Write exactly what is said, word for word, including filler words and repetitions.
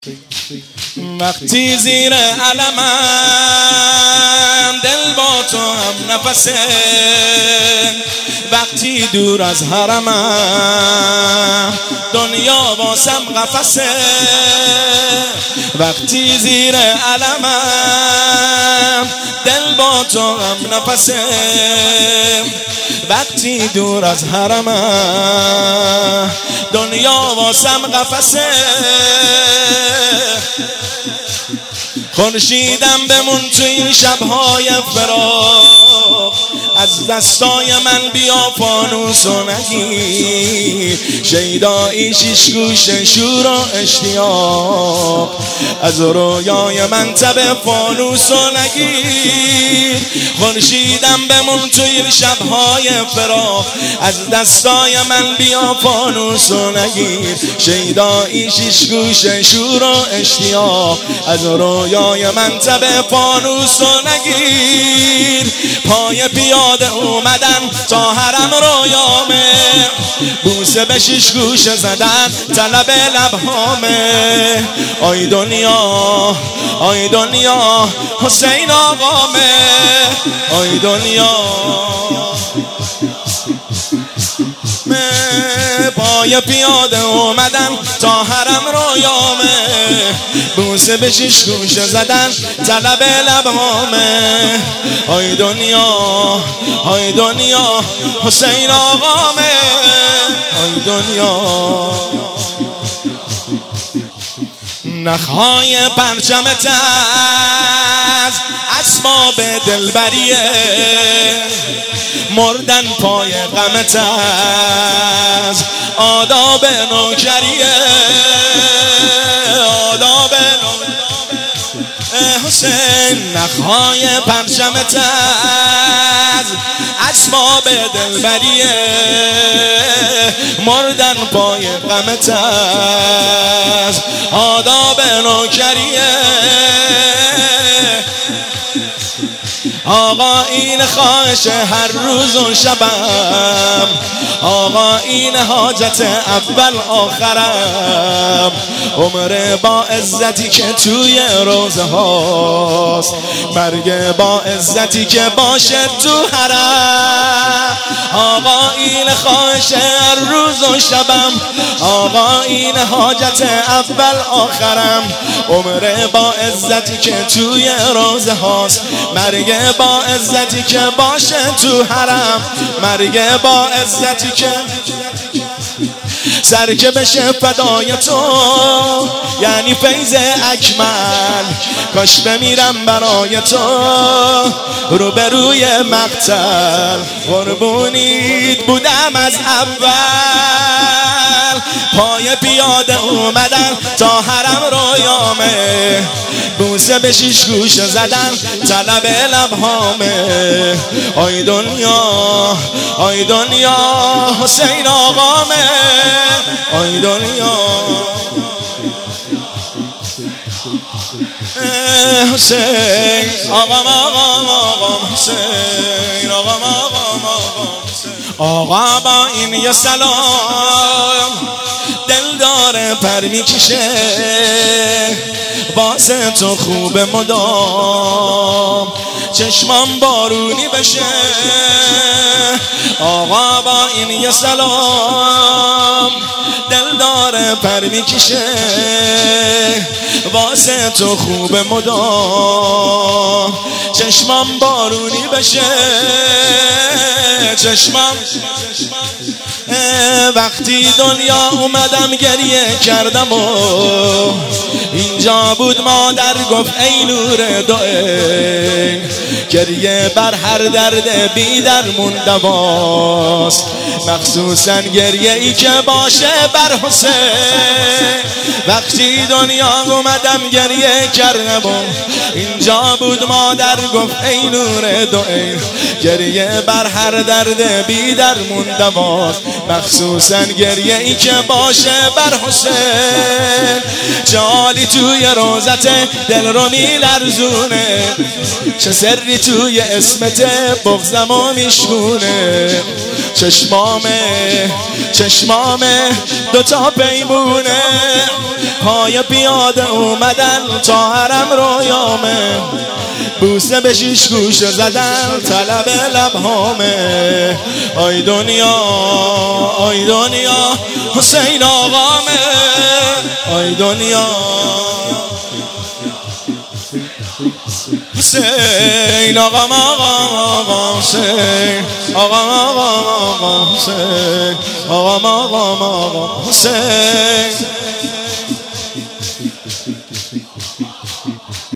وقتی زیر علمم دل با تو هم نفسه، وقتی دور از حرمم دنیا واسم قفسه، وقتی زیر علمم دل با تو هم نفسه، وقتی دور از حرمم دنیا واسم قفسه. خورشیدم بمون تو این شبهای فراق، از دستای من بیا فانوس و نگیر، شیدایی شیش گوش شور و اشتیاق، از رویای من تب فانوس و نگیر. خورشیدم بمون تو این شبهای فراق، از دستای من بیا فانوس و نگیر، شیدایی شیش گوش شور و اشتیاق، از رویای من تب فانوس و نگیر. پای پیاده اومدن تا حرم رویامه، بوسه به شیش گوش زدن طلب لبهامه. آی دنیا آی دنیا حسین آقامه، آی دنیا پای پیاده اومدن تا حرم رویامه، بوسه به شیش گوش زدن طلب لبهامه. آی دنیا آی دنیا حسین آقامه، آی دنیا. نخهای پرچمت از اسباب دلبریه، مردن پای غمت از آداب نوکریه، آداب نوکریه. حسین نخهای پرچمت از اسباب دلبریه، مردن پای غمت از آداب نوکریه. آقا این خواهش هر روز و شبم، آقا این حاجت اول آخرم، عمر با عزتی که توی روزه هاست، مرگ با عزتی که باشه تو حرم. آقا این خواهش هر روز و شبم، آقا این حاجت اول آخرم، عمر با عزتی که توی روزه هاست، مرگ با عزتی که باشه تو حرم، مرگ با عزتی که سر که بشه فدای تو، یعنی فیض اکمل، کاش بمیرم برای تو روبروی مقتل، قربونیت بودم از اول. پای پیاده اومدن تا حرم رویامه، بوسه به شیش گوش زدن طلب لبهامه. آی دنیا آی دنیا حسین آقامه، آی دنیا حسین آقام آقام آقام حسین آقام آقام آقام حسین. آقا با این یه سلام دل داره پر میکشه، واسه تو خوب مدام چشمام بارونی بشه. آقا با این یه سلام دل داره پر میکشه، واسه تو خوب مدام چشمام بارونی بشه، چشمام. وقتی دنیا اومدم گریه کردم و اینجا بود مادر گفت ای نور دوئه، گریه بر هر درد بی درمون دواست، مخصوصا گریه ای که باشه بر حسین. وقتی دنیا اومدم گریه کردم و اینجا بود مادر گفت ای نور دوئه، گریه بر هر درد بی درمون دواست، مخصوصا گریه ای که باشه بر حسین. جالی تو توی روزت دل رو میلرزونه، چه سری توی اسمت بغضمو میشکونه. چشمامه چشمامه دوتا پیمونه، پای پیاده اومدن تا حرم رویامه. بوسه به شیش گوشه زدن طلب لبهامه. آی دنیا آی دنیا حسین آقامه. آی دنیا حسین آقام آقام آقام حسین آقام آقام آقام حسین آقام آقام آقام حسین.